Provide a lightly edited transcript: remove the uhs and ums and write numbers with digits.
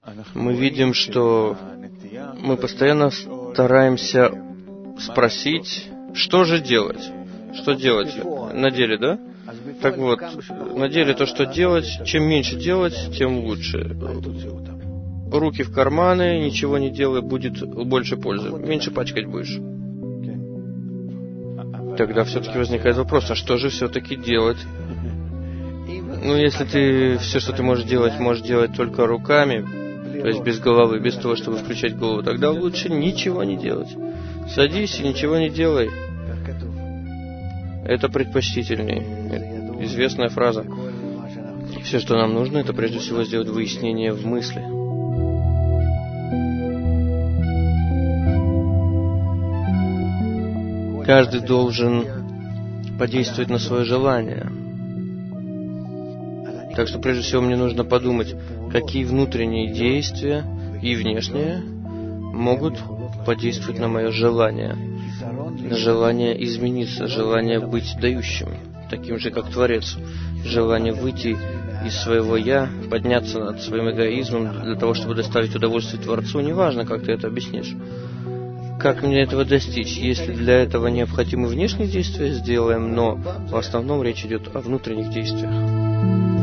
мы видим, что мы постоянно стараемся спросить, что же делать? Что делать на деле, да? Так вот, на деле то, что делать, чем меньше делать, тем лучше. Руки в карманы, ничего не делай, будет больше пользы. Меньше пачкать будешь. Тогда все-таки возникает вопрос, а что же все-таки делать? Ну, если ты все, что ты можешь делать только руками, то есть без головы, без того, чтобы включать голову, тогда лучше ничего не делать. Садись и ничего не делай. Это предпочтительнее. Известная фраза. Все, что нам нужно, это прежде всего сделать выяснение в мысли. Каждый должен подействовать на свое желание. Так что прежде всего мне нужно подумать, какие внутренние действия и внешние могут подействовать на мое желание. Желание измениться, желание быть дающим, таким же, как Творец. Желание выйти из своего «я», подняться над своим эгоизмом для того, чтобы доставить удовольствие Творцу. Неважно, как ты это объяснишь. Как мне этого достичь? Если для этого необходимы внешние действия, сделаем, но в основном речь идет о внутренних действиях.